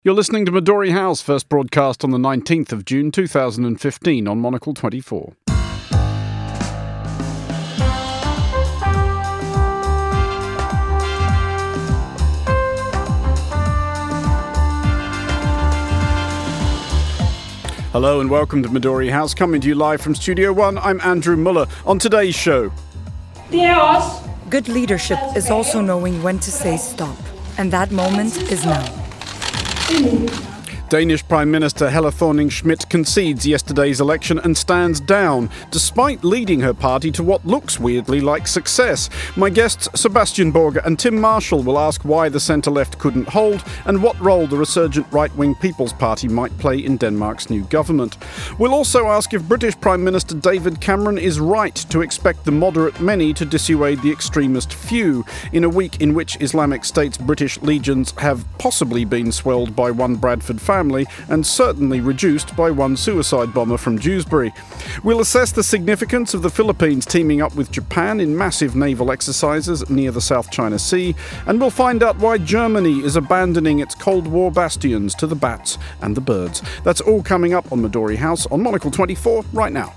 You're listening to Midori House, first broadcast on the 19th of June 2015 on Monocle 24. Hello and welcome to Midori House, coming to you live from Studio One. I'm Andrew Muller. On today's show, good leadership is also knowing when to say stop, and that moment is now. Danish Prime Minister Helle Thorning-Schmidt concedes yesterday's election and stands down, despite leading her party to what looks weirdly like success. My guests Sebastian Borger and Tim Marshall will ask why the centre-left couldn't hold and what role the resurgent right-wing People's Party might play in Denmark's new government. We'll also ask if British Prime Minister David Cameron is right to expect the moderate many to dissuade the extremist few, in a week in which Islamic State's British legions have possibly been swelled by one Bradford family and certainly reduced by one suicide bomber from Dewsbury. We'll assess the significance of the Philippines teaming up with Japan in massive naval exercises near the South China Sea, and we'll find out why Germany is abandoning its Cold War bastions to the bats and the birds. That's all coming up on Midori House on Monocle 24 right now.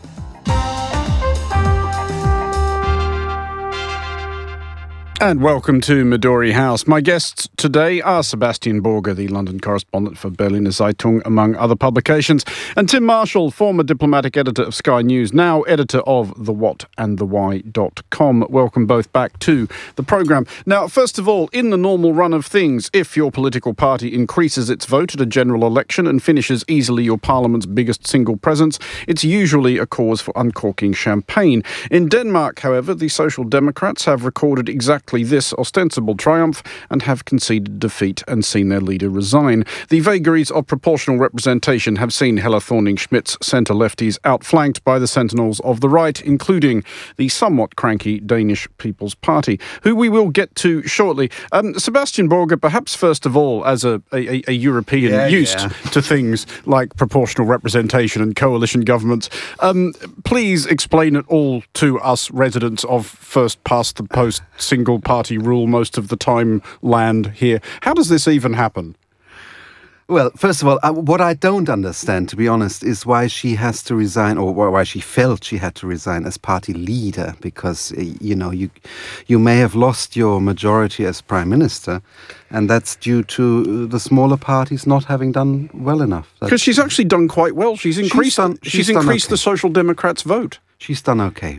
And welcome to Midori House. My guests today are Sebastian Borger, the London correspondent for Berliner Zeitung, among other publications, and Tim Marshall, former diplomatic editor of Sky News, now editor of thewhatandthewhy.com. Welcome both back to the programme. Now, first of all, in the normal run of things, if your political party increases its vote at a general election and finishes easily your parliament's biggest single presence, it's usually a cause for uncorking champagne. In Denmark, however, the Social Democrats have recorded exactly this ostensible triumph and have conceded defeat and seen their leader resign. The vagaries of proportional representation have seen Helle Thorning-Schmidt's centre-lefties outflanked by the sentinels of the right, including the somewhat cranky Danish People's Party, who we will get to shortly. Sebastian Borger, perhaps first of all, as a European used to things like proportional representation and coalition governments, please explain it all to us residents of first-past-the-post single-party rule most of the time land here. How does this even happen? Well, first of all, what I don't understand, to be honest, is why she has to resign, or why she felt she had to resign as party leader, because, you may have lost your majority as prime minister, and that's due to the smaller parties not having done well enough. Because she's actually done quite well. She's increased the Social Democrats' vote. She's done okay.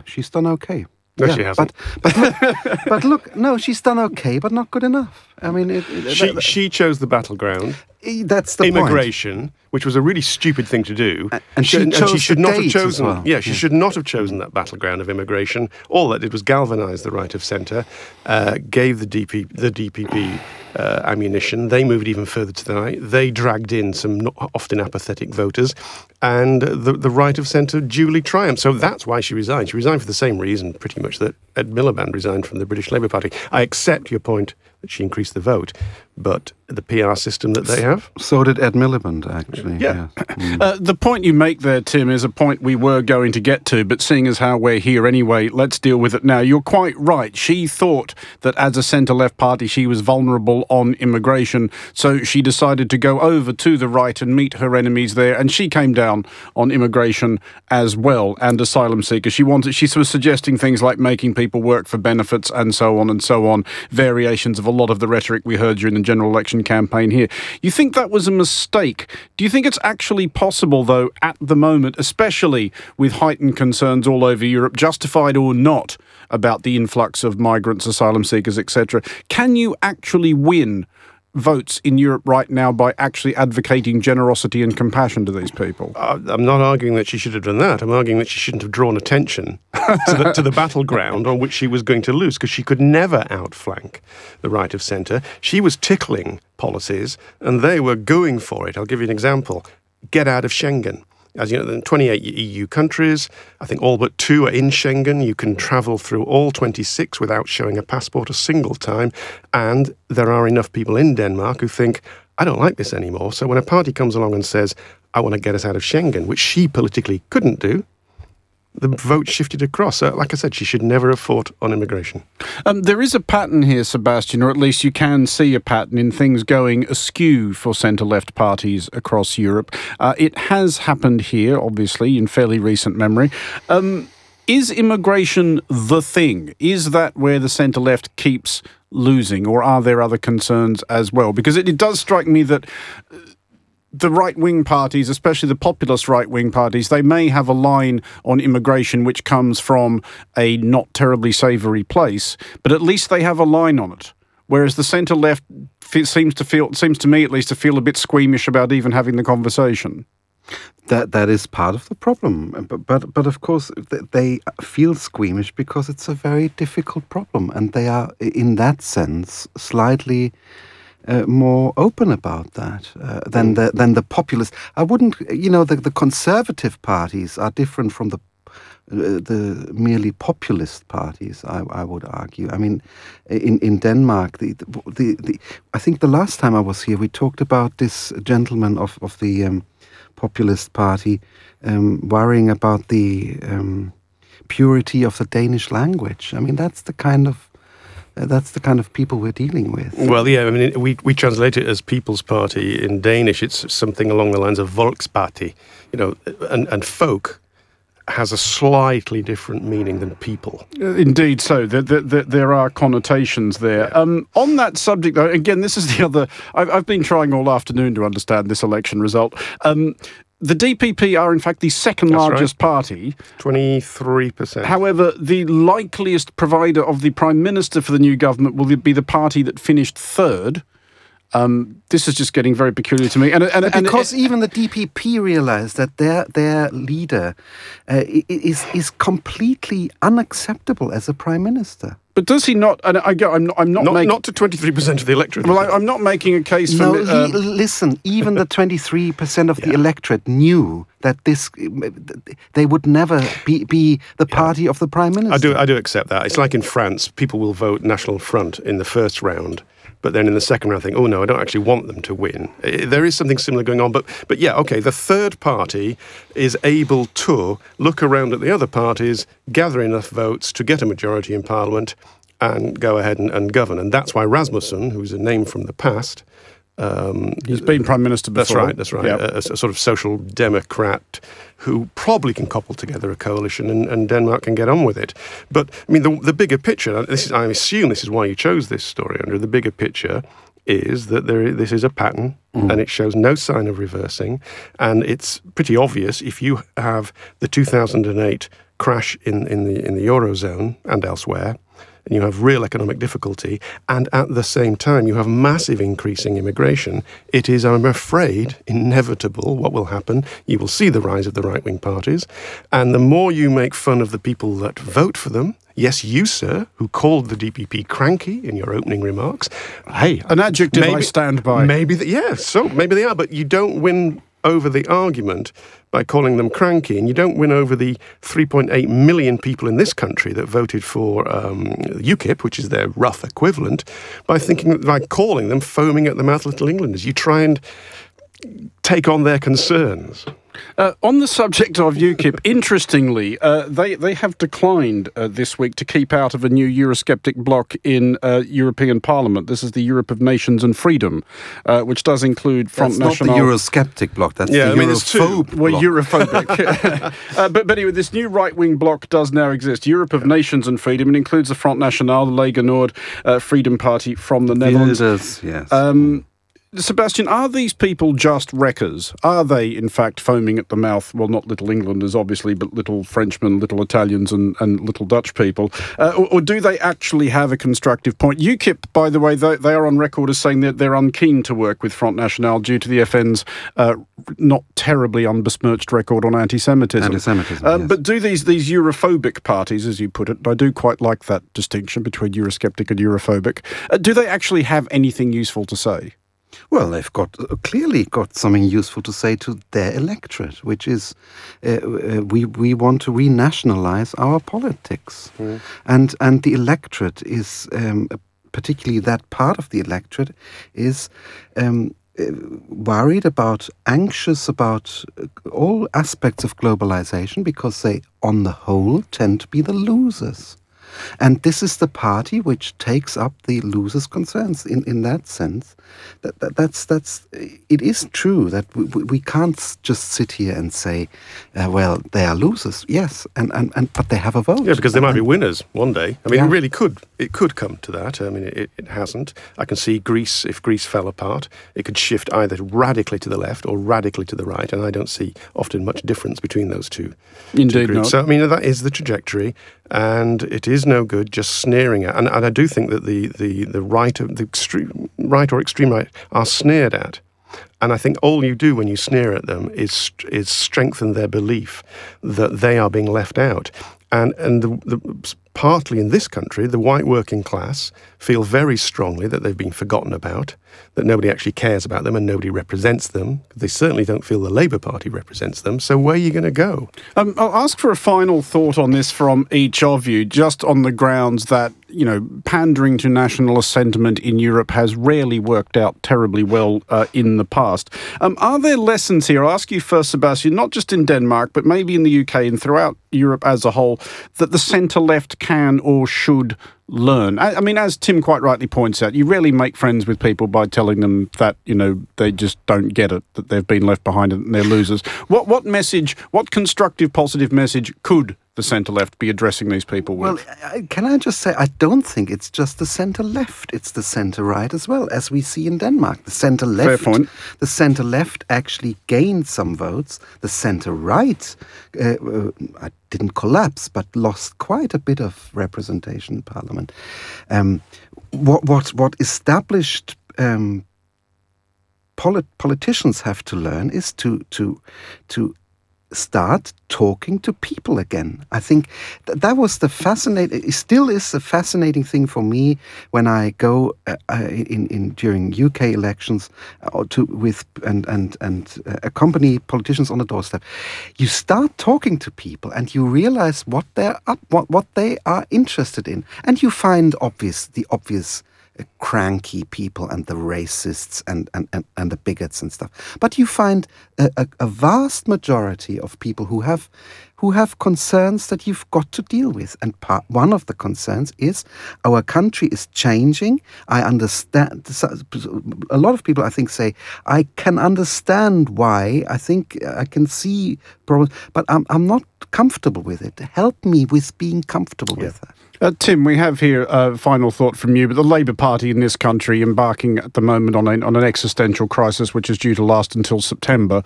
No, she hasn't. But look, no, she's done okay, but not good enough. I mean, she chose the battleground. That's the immigration, point. Which was a really stupid thing to do, and she should not have chosen. Well. Yeah, she should not have chosen that battleground of immigration. All that did was galvanise the right of centre, gave the DPP ammunition. They moved even further to the right. They dragged in some not often apathetic voters, and the right of centre duly triumphed. So that's why she resigned. She resigned for the same reason, pretty much, that Ed Miliband resigned from the British Labour Party. I accept your point that she increased the vote, but the PR system that they have. So did Ed Miliband, actually. Yeah. The point you make there, Tim, is a point we were going to get to, but seeing as how we're here anyway, let's deal with it now. You're quite right. She thought that as a centre-left party, she was vulnerable on immigration, so she decided to go over to the right and meet her enemies there, and she came down on immigration as well, and asylum seekers. She was suggesting things like making people work for benefits and so on, variations of a lot of the rhetoric we heard during the general election campaign here. You think that was a mistake? Do you think it's actually possible, though, at the moment, especially with heightened concerns all over Europe, justified or not, about the influx of migrants, asylum seekers, etc., can you actually win votes in Europe right now by actually advocating generosity and compassion to these people? I'm not arguing that she should have done that. I'm arguing that she shouldn't have drawn attention to the battleground on which she was going to lose, because she could never outflank the right of centre. She was tickling policies, and they were going for it. I'll give you an example. Get out of Schengen. As you know, in 28 EU countries, I think all but 2 are in Schengen. You can travel through all 26 without showing a passport a single time. And there are enough people in Denmark who think, I don't like this anymore. So when a party comes along and says, I want to get us out of Schengen, which she politically couldn't do, the vote shifted across. Like I said, she should never have fought on immigration. There is a pattern here, Sebastian, or at least you can see a pattern in things going askew for centre-left parties across Europe. It has happened here, obviously, in fairly recent memory. Is immigration the thing? Is that where the centre-left keeps losing, or are there other concerns as well? Because it does strike me that the right-wing parties, especially the populist right-wing parties, they may have a line on immigration which comes from a not terribly savoury place, but at least they have a line on it. Whereas the centre-left seems to me at least, to feel a bit squeamish about even having the conversation. That is part of the problem, but of course they feel squeamish because it's a very difficult problem, and they are in that sense slightly more open about that than the populist. I wouldn't, the conservative parties are different from the merely populist parties. I would argue. I mean, in Denmark, I think the last time I was here, we talked about this gentleman of the populist party worrying about the purity of the Danish language. I mean, that's the kind of people we're dealing with. Well, yeah, I mean, we translate it as People's Party in Danish. It's something along the lines of Volksparti, and folk has a slightly different meaning than people. Indeed so. There are connotations there. Yeah. On that subject, though, again, this is the other... I've been trying all afternoon to understand this election result. The DPP are, in fact, the second largest party. 23%. However, the likeliest provider of the Prime Minister for the new government will be the party that finished third. This is just getting very peculiar to me. And because even the DPP realised that their leader is completely unacceptable as a prime minister. But does he not? And I'm not making... Not to 23% of the electorate. Well, I'm not making a case for... No, listen, even the 23% of the electorate knew that they would never be the party of the prime minister. I do accept that. It's like in France, people will vote National Front in the first round, but then in the second round think, oh no, I don't actually want them to win. There is something similar going on, but yeah, okay, the third party is able to look around at the other parties, gather enough votes to get a majority in Parliament and go ahead and govern. And that's why Rasmussen, who's a name from the past... he's been Prime Minister before. That's right. Yep. A sort of social democrat who probably can cobble together a coalition and Denmark can get on with it. But, I mean, the bigger picture, I assume this is why you chose this story, Andrew, the bigger picture is that this is a pattern and it shows no sign of reversing. And it's pretty obvious if you have the 2008 crash in the Eurozone and elsewhere, and you have real economic difficulty, and at the same time you have massive increasing immigration, it is, I'm afraid, inevitable what will happen. You will see the rise of the right-wing parties, and the more you make fun of the people that vote for them, yes, you, sir, who called the DPP cranky in your opening remarks, hey... An adjective I stand by. Maybe they are, but you don't win over the argument by calling them cranky, and you don't win over the 3.8 million people in this country that voted for UKIP, which is their rough equivalent, by calling them foaming at the mouth Little Englanders. You try and take on their concerns. On the subject of UKIP, interestingly, they have declined this week to keep out of a new Eurosceptic bloc in European Parliament. This is the Europe of Nations and Freedom, which does include Front National. That's not the Eurosceptic bloc, that's the Europhobe bloc. Well, Europhobic. But anyway, this new right-wing bloc does now exist. Europe of Nations and Freedom. It includes the Front National, the Lega Nord, Freedom Party from the Netherlands. Wilders, yes. Sebastian, are these people just wreckers? Are they, in fact, foaming at the mouth? Well, not Little Englanders, obviously, but little Frenchmen, little Italians and little Dutch people. Or do they actually have a constructive point? UKIP, by the way, they are on record as saying that they're unkeen to work with Front National due to the FN's not terribly unbesmirched record on anti-Semitism. Yes. But do these Europhobic parties, as you put it, I do quite like that distinction between Eurosceptic and Europhobic, do they actually have anything useful to say? Well, they've clearly got something useful to say to their electorate, which is we want to renationalize our politics. And the electorate is, particularly that part of the electorate, is worried about, anxious about all aspects of globalization because they, on the whole, tend to be the losers. And this is the party which takes up the losers' concerns in that sense. It is true that we can't just sit here and say, well, they are losers. Yes, but they have a vote. Yeah, because they might be winners one day. I mean, it really could. It could come to that. I mean, it hasn't. I can see Greece, if Greece fell apart, it could shift either radically to the left or radically to the right, and I don't see often much difference between those two. Indeed not. So, I mean, that is the trajectory, and it is no good just sneering at. And I do think that the right of the extreme right or extreme right are sneered at. And I think all you do when you sneer at them is strengthen their belief that they are being left out. And partly in this country, the white working class feel very strongly that they've been forgotten about, that nobody actually cares about them and nobody represents them. They certainly don't feel the Labour Party represents them. So where are you going to go? I'll ask for a final thought on this from each of you, just on the grounds that, pandering to nationalist sentiment in Europe has rarely worked out terribly well in the past. Are there lessons here? I'll ask you first, Sebastian, not just in Denmark, but maybe in the UK and throughout Europe as a whole, that the centre-left can or should learn? I mean, as Tim quite rightly points out, you rarely make friends with people by telling them that, they just don't get it, that they've been left behind and they're losers. What message, what constructive, positive message could the centre-left be addressing these people with? Well, can I just say, I don't think it's just the centre-left, it's the centre-right as well, as we see in Denmark. The centre-left, fair point. The centre-left actually gained some votes. The centre-right didn't collapse, but lost quite a bit of representation in Parliament. What established politicians have to learn is to start talking to people again. I think that was the fascinating. It still is a fascinating thing for me when I go during UK elections and accompany politicians on the doorstep. You start talking to people and you realize what they are interested in, and you find the obvious cranky people and the racists and the bigots and stuff. But you find a vast majority of people who have concerns that you've got to deal with. And one of the concerns is our country is changing. I understand. A lot of people, I think, say, I can understand why. I think I can see problems, but I'm not comfortable with it. Help me with being comfortable with that. Tim, we have here a final thought from you, but the Labour Party in this country embarking at the moment on an existential crisis which is due to last until September.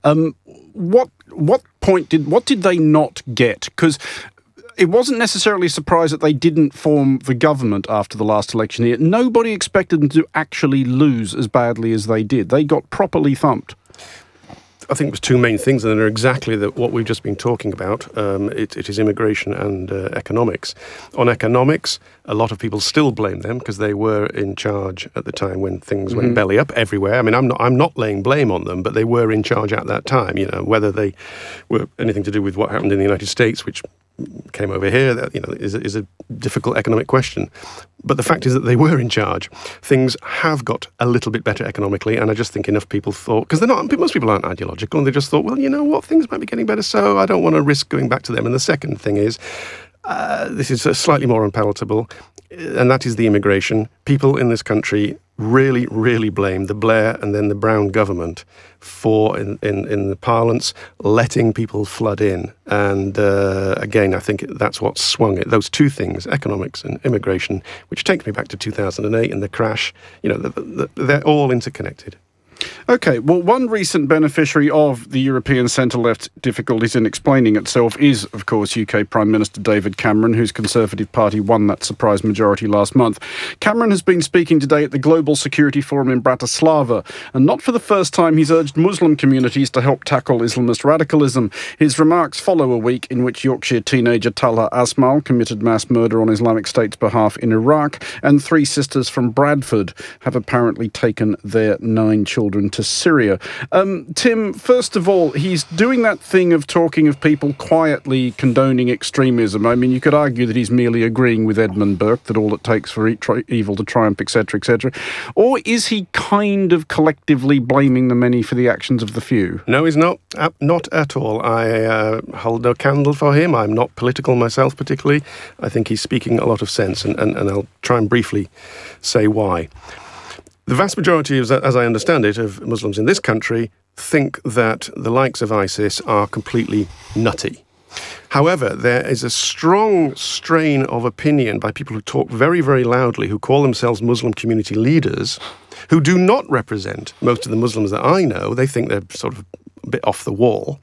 What did they not get? Because it wasn't necessarily a surprise that they didn't form the government after the last election year. Nobody expected them to actually lose as badly as they did. They got properly thumped. I think it was two main things, and they're exactly what we've just been talking about. It is immigration and economics. On economics, a lot of people still blame them because they were in charge at the time when things went belly up everywhere. I mean, I'm not laying blame on them, but they were in charge at that time. Whether they were anything to do with what happened in the United States, which came over here, that is a difficult economic question. But the fact is that they were in charge. Things have got a little bit better economically, and I just think enough people thought, because most people aren't ideological, and they just thought, well, you know what, things might be getting better, so I don't want to risk going back to them. And the second thing is, this is slightly more unpalatable, and that is the immigration. People in this country really, really blame the Blair and then the Brown government for, in the parlance, letting people flood in. And again, I think that's what swung it. Those two things, economics and immigration, which takes me back to 2008 and the crash, they're all interconnected. OK, well, one recent beneficiary of the European centre-left difficulties in explaining itself is, of course, UK Prime Minister David Cameron, whose Conservative Party won that surprise majority last month. Cameron has been speaking today at the Global Security Forum in Bratislava, and not for the first time he's urged Muslim communities to help tackle Islamist radicalism. His remarks follow a week in which Yorkshire teenager Talha Asmal committed mass murder on Islamic State's behalf in Iraq, and three sisters from Bradford have apparently taken their 9 children children to Syria. Tim, first of all, he's doing that thing of talking of people quietly condoning extremism. I mean, you could argue that he's merely agreeing with Edmund Burke that all it takes for evil to triumph, etc., etc. Or is he kind of collectively blaming the many for the actions of the few? No, he's not. Not at all. I hold no candle for him. I'm not political myself particularly. I think he's speaking a lot of sense, and I'll try and briefly say why. The vast majority, as I understand it, of Muslims in this country think that the likes of ISIS are completely nutty. However, there is a strong strain of opinion by people who talk very, very loudly, who call themselves Muslim community leaders, who do not represent most of the Muslims that I know. They think they're sort of a bit off the wall.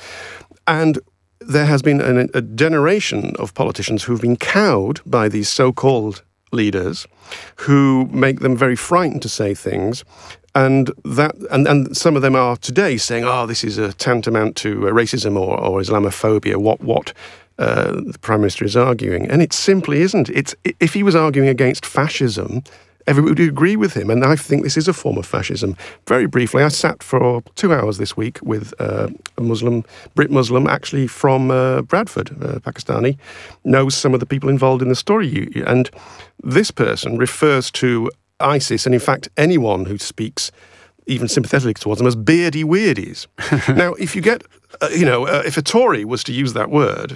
And there has been a generation of politicians who've been cowed by these so-called leaders who make them very frightened to say things, and some of them are today saying, this is a tantamount to racism or Islamophobia, what the Prime Minister is arguing. And it simply isn't. If he was arguing against fascism, everybody would agree with him, and I think this is a form of fascism. Very briefly, I sat for 2 hours this week with a Brit Muslim, actually from Bradford, Pakistani, knows some of the people involved in the story, and this person refers to ISIS, and in fact anyone who speaks even sympathetically towards them, as beardy weirdies. Now, if you get, if a Tory was to use that word,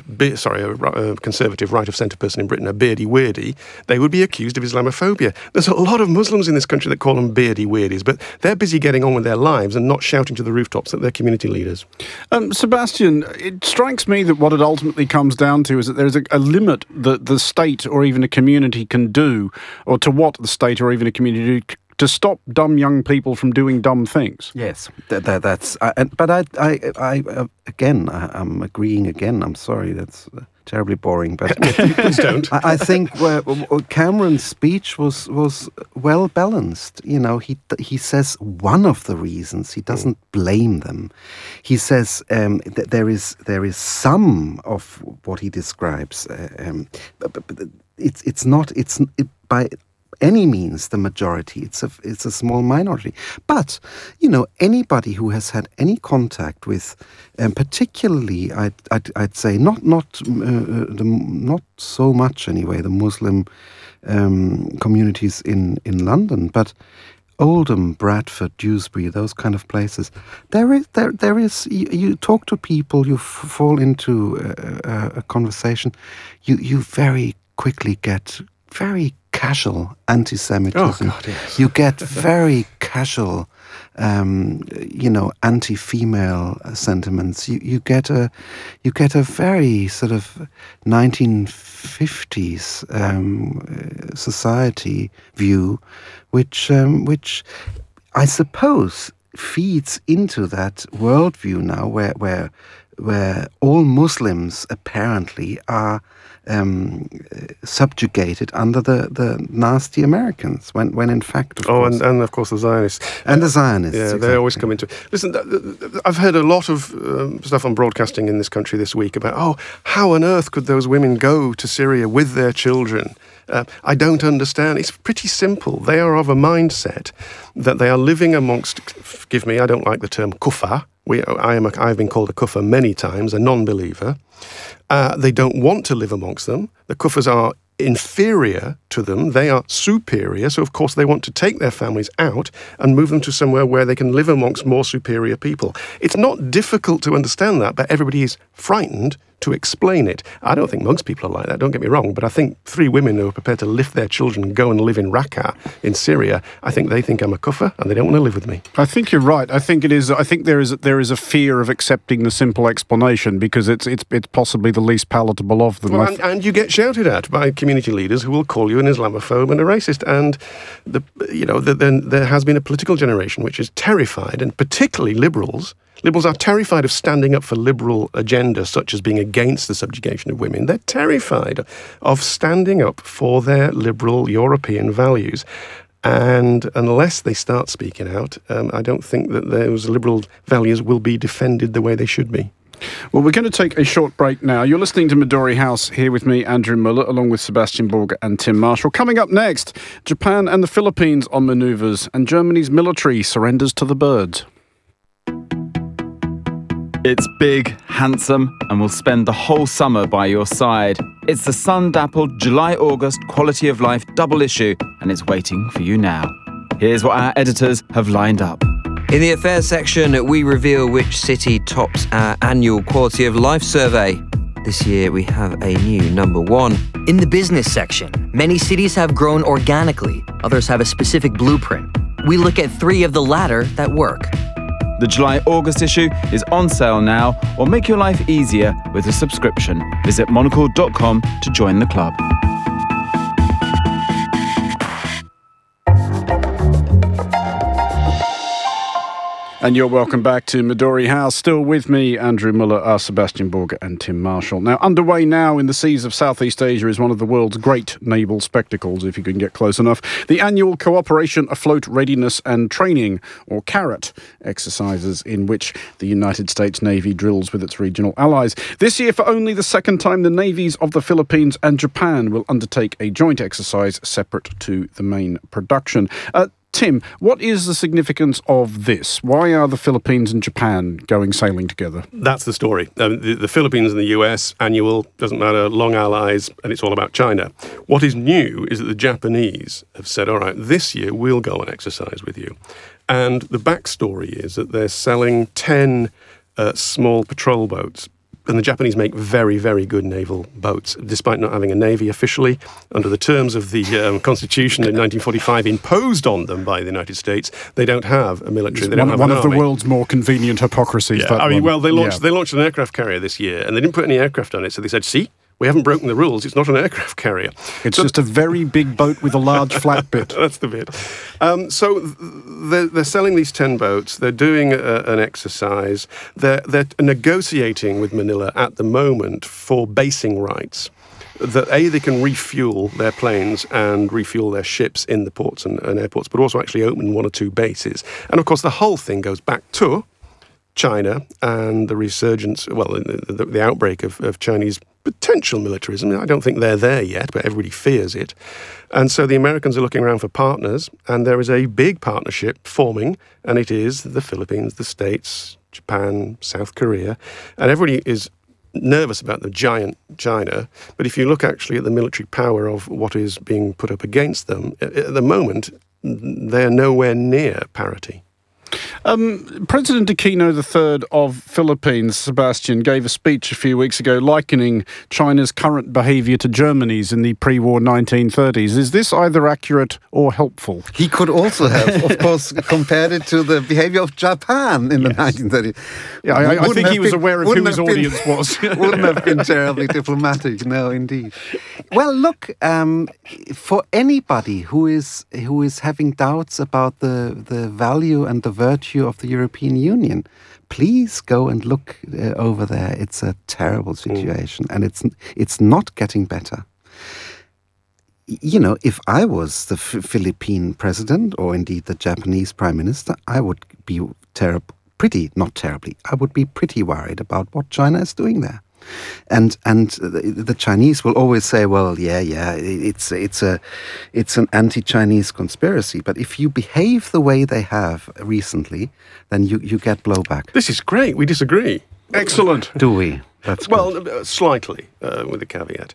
a conservative right-of-centre person in Britain, a beardy weirdy, they would be accused of Islamophobia. There's a lot of Muslims in this country that call them beardy weirdies, but they're busy getting on with their lives and not shouting to the rooftops that they're community leaders. Sebastian, it strikes me that what it ultimately comes down to is that there's a limit that the state or even a community can do, or to what the state or even a community do, to stop dumb young people from doing dumb things. Yes, that's. But I'm agreeing again. I'm sorry, that's terribly boring. But please don't. I think Cameron's speech was well balanced. He says one of the reasons. He doesn't blame them. He says that there is some of what he describes. It's not by any means the majority. It's a small minority. But anybody who has had any contact with, particularly I'd say not so much anyway, the Muslim communities in London, but Oldham, Bradford, Dewsbury, those kind of places. There is. You talk to people, you fall into a conversation. You very quickly get very casual anti-Semitism. Oh, God, yes. You get very casual, anti-female sentiments. You get a very sort of 1950s society view, which I suppose feeds into that worldview now, where all Muslims apparently are subjugated under the nasty Americans, when in fact, of course, and of course the Zionists. And the Zionists. Yeah, exactly. they always come into it. Listen, I've heard a lot of stuff on broadcasting in this country this week about, how on earth could those women go to Syria with their children? I don't understand. It's pretty simple. They are of a mindset that they are living amongst, forgive me, I don't like the term kuffar. I've been called a kuffar many times, a non-believer. They don't want to live amongst them. The kuffars are inferior to them. They are superior. So, of course, they want to take their families out and move them to somewhere where they can live amongst more superior people. It's not difficult to understand that, but everybody is frightened to explain it. I don't think most people are like that, don't get me wrong, but I think 3 women who are prepared to lift their children and go and live in Raqqa in Syria, I think they think I'm a kuffar and they don't want to live with me. I think you're right. I think there is a fear of accepting the simple explanation because it's possibly the least palatable of them. Well, and you get shouted at by community leaders who will call you an Islamophobe and a racist. And there has been a political generation which is terrified, and particularly liberals. Liberals are terrified of standing up for liberal agendas, such as being against the subjugation of women. They're terrified of standing up for their liberal European values. And unless they start speaking out, I don't think that those liberal values will be defended the way they should be. Well, we're going to take a short break now. You're listening to Midori House, here with me, Andrew Muller, along with Sebastian Borger and Tim Marshall. Coming up next, Japan and the Philippines on manoeuvres, and Germany's military surrenders to the birds. It's big, handsome, and will spend the whole summer by your side. It's the sun-dappled July-August Quality of Life double issue, and it's waiting for you now. Here's what our editors have lined up. In the affairs section, we reveal which city tops our annual Quality of Life survey. This year, we have a new number 1. In the business section, many cities have grown organically. Others have a specific blueprint. We look at 3 of the latter that work. The July-August issue is on sale now, or make your life easier with a subscription. Visit monocle.com to join the club. And you're welcome back to Midori House. Still with me, Andrew Muller, Sebastian Borger and Tim Marshall. Now, underway now in the seas of Southeast Asia is one of the world's great naval spectacles, if you can get close enough. The annual Cooperation Afloat Readiness and Training, or CARAT, exercises in which the United States Navy drills with its regional allies. This year, for only the second time, the navies of the Philippines and Japan will undertake a joint exercise separate to the main production. Tim, what is the significance of this? Why are the Philippines and Japan going sailing together? That's the story. The Philippines and the US, annual, doesn't matter, long allies, and it's all about China. What is new is that the Japanese have said, all right, this year we'll go on exercise with you. And the backstory is that they're selling 10 small patrol boats. And the Japanese make very, very good naval boats, despite not having a navy officially. Under the terms of the Constitution in 1945 imposed on them by the United States, they don't have a military. They don't have one an of army. the world's more convenient hypocrisies. Yeah. I mean, well, they launched an aircraft carrier this year, and they didn't put any aircraft on it. So they said, see, we haven't broken the rules. It's not an aircraft carrier. It's just a very big boat with a large flat bit. That's the bit. So they're selling these 10 boats. They're doing an exercise. They're negotiating with Manila at the moment for basing rights. That they can refuel their planes and refuel their ships in the ports and airports, but also actually open 1 or 2 bases. And of course, the whole thing goes back to China and the resurgence, the outbreak of Chinese potential militarism. I don't think they're there yet, but everybody fears it. And so the Americans are looking around for partners, and there is a big partnership forming, and it is the Philippines, the States, Japan, South Korea, and everybody is nervous about the giant China. But if you look actually at the military power of what is being put up against them, at the moment, they're nowhere near parity. President Aquino III of Philippines, Sebastian, gave a speech a few weeks ago likening China's current behaviour to Germany's in the pre-war 1930s. Is this either accurate or helpful? He could also have, of course, compared it to the behaviour of Japan in the 1930s. Yeah, I think he was aware of who his audience was. Wouldn't have been terribly diplomatic, no, indeed. Well, look, for anybody who is having doubts about the value and the virtue of the European Union, please go and look over there. It's a terrible situation, and it's not getting better. You know, if I was the Philippine president, or indeed the Japanese prime minister, I would be I would be pretty worried about what China is doing there. And the Chinese will always say, well, it's an anti-Chinese conspiracy. But if you behave the way they have recently, then you get blowback. This is great. We disagree. Excellent. Do we? That's well, slightly, with a caveat.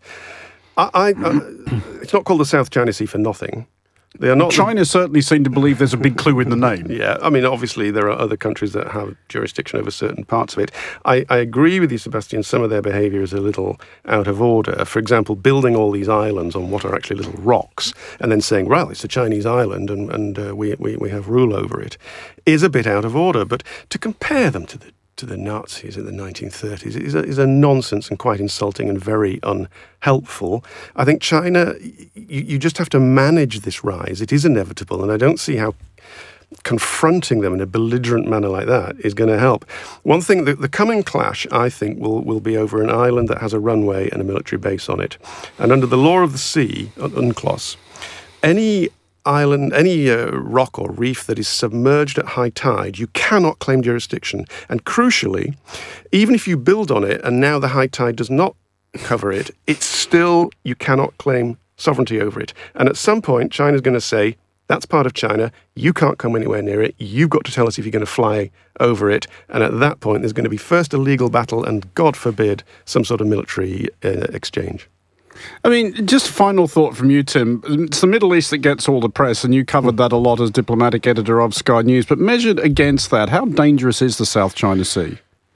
It's not called the South China Sea for nothing. They are not. China certainly seem to believe there's a big clue in the name. Yeah, I mean, obviously there are other countries that have jurisdiction over certain parts of it. I agree with you, Sebastian, some of their behaviour is a little out of order. For example, building all these islands on what are actually little rocks and then saying, well, it's a Chinese island and we have rule over it, is a bit out of order. But to compare them to the Nazis in the 1930s is a nonsense and quite insulting and very unhelpful. I think China, you just have to manage this rise. It is inevitable, and I don't see how confronting them in a belligerent manner like that is going to help. One thing, the coming clash, I think, will be over an island that has a runway and a military base on it. And under the law of the sea, UNCLOS, any island, any rock or reef that is submerged at high tide, you cannot claim jurisdiction. And crucially, even if you build on it and now the high tide does not cover it, it's still, you cannot claim sovereignty over it. And at some point, China's going to say, that's part of China, you can't come anywhere near it, you've got to tell us if you're going to fly over it. And at that point, there's going to be first a legal battle and, God forbid, some sort of military exchange. I mean, just final thought from you, Tim. It's the Middle East that gets all the press, and you covered that a lot as diplomatic editor of Sky News. But measured against that, how dangerous is the South China Sea?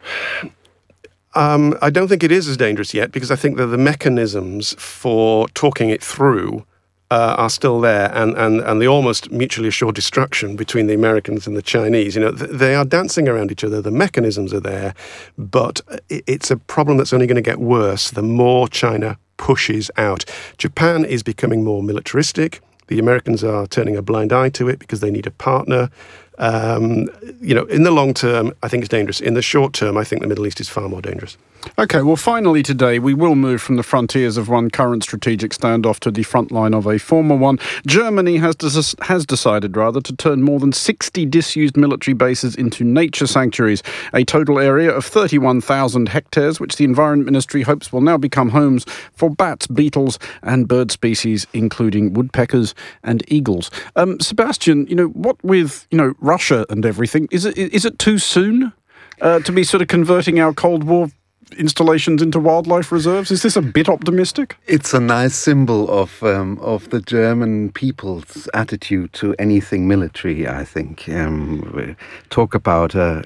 I don't think it is as dangerous yet, because I think that the mechanisms for talking it through are still there, and the almost mutually assured destruction between the Americans and the Chinese. They are dancing around each other. The mechanisms are there, but it's a problem that's only going to get worse the more China pushes out. Japan is becoming more militaristic. The Americans are turning a blind eye to it because they need a partner. In the long term, I think it's dangerous. In the short term, I think the Middle East is far more dangerous. OK, well, finally today, we will move from the frontiers of one current strategic standoff to the front line of a former one. Germany has decided to turn more than 60 disused military bases into nature sanctuaries, a total area of 31,000 hectares, which the Environment Ministry hopes will now become homes for bats, beetles and bird species, including woodpeckers and eagles. Sebastian, what with, Russia and everything, is it too soon to be sort of converting our Cold War installations into wildlife reserves? Is this a bit optimistic? It's a nice symbol of the German people's attitude to anything military, I think. Talk about a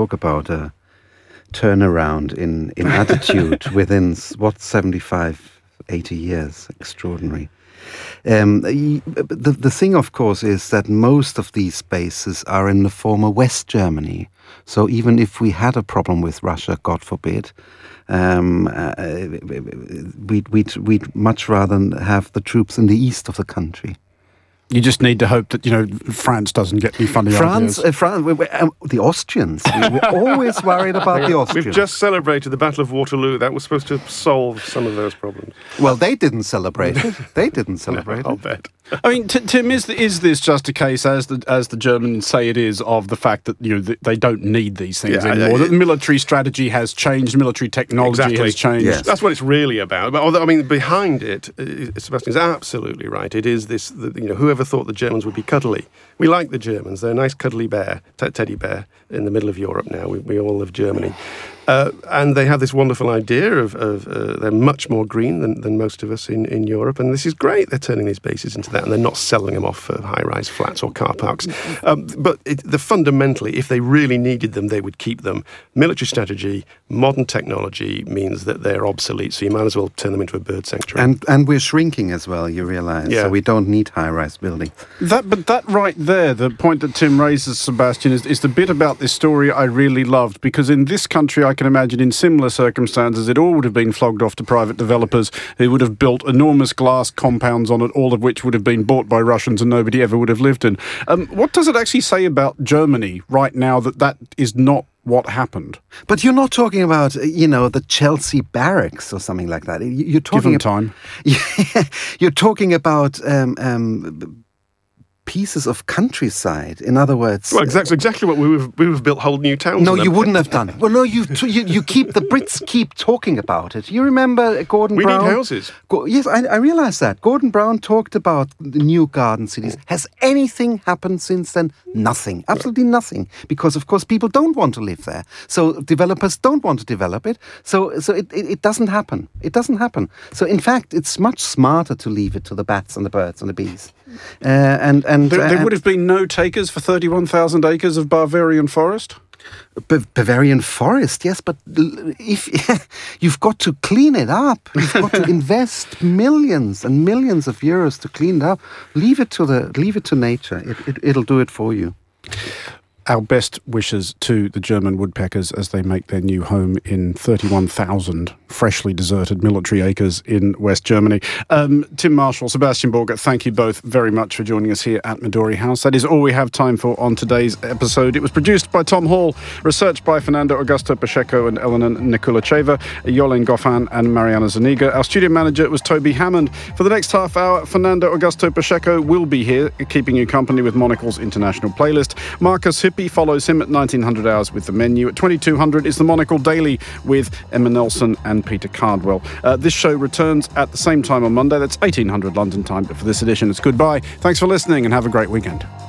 turnaround in attitude within 75, 80 years. Extraordinary. The thing, of course, is that most of these bases are in the former West Germany. So even if we had a problem with Russia, God forbid, we'd much rather have the troops in the east of the country. You just need to hope that, France doesn't get any funny ideas. The Austrians. We're always worried about the Austrians. We've just celebrated the Battle of Waterloo. That was supposed to solve some of those problems. Well, they didn't celebrate it. I'll bet. I mean, Tim, is this just a case, as the Germans say it is, of the fact that they don't need these things anymore? That the military strategy has changed, military technology has changed. Yes. That's what it's really about. But although, behind it, Sebastian is absolutely right. It is this. Whoever thought the Germans would be cuddly? We like the Germans. They're a nice cuddly bear, teddy bear in the middle of Europe now. We all love Germany. And they have this wonderful idea of they're much more green than most of us in Europe, and this is great. They're turning these bases into that, and they're not selling them off for high-rise flats or car parks. But fundamentally, if they really needed them, they would keep them. Military strategy, modern technology means that they're obsolete, so you might as well turn them into a bird sanctuary. And we're shrinking as well, you realise, so we don't need high-rise building. But that right there, the point that Tim raises, Sebastian, is the bit about this story I really loved, because in this country, I can imagine in similar circumstances, it all would have been flogged off to private developers who would have built enormous glass compounds on it, all of which would have been bought by Russians and nobody ever would have lived in. What does it actually say about Germany right now that is not what happened? But you're not talking about, the Chelsea barracks or something like that. You're talking Give them time. You're talking about pieces of countryside. In other words, well, exactly what we've built whole new towns. No, you wouldn't have done it. Well, no, you keep the Brits keep talking about it. You remember Gordon Brown? We need houses. Yes, I realise that. Gordon Brown talked about the new garden cities. Has anything happened since then? Nothing. Absolutely nothing. Because of course people don't want to live there. So developers don't want to develop it. So it doesn't happen. It doesn't happen. So in fact, it's much smarter to leave it to the bats and the birds and the bees. There would have been no takers for 31,000 acres of Bavarian forest? Bavarian forest, yes, but if you've got to clean it up, you've got to invest millions and millions of euros to clean it up. Leave it to nature. It'll do it for you. Our best wishes to the German woodpeckers as they make their new home in 31,000 freshly deserted military acres in West Germany. Tim Marshall, Sebastian Borger, thank you both very much for joining us here at Midori House. That is all we have time for on today's episode. It was produced by Tom Hall, researched by Fernando Augusto Pacheco and Elena Nikulacheva, Yolene Goffin and Mariana Zaniga. Our studio manager was Toby Hammond. For the next half hour, Fernando Augusto Pacheco will be here, keeping you company with Monocle's international playlist. Marcus Hippie follows him at 1900 hours with The Menu. At 2200 is the Monocle Daily with Emma Nelson and Peter Cardwell. This show returns at the same time on Monday. That's 1800 London time. But for this edition, it's goodbye. Thanks for listening and have a great weekend.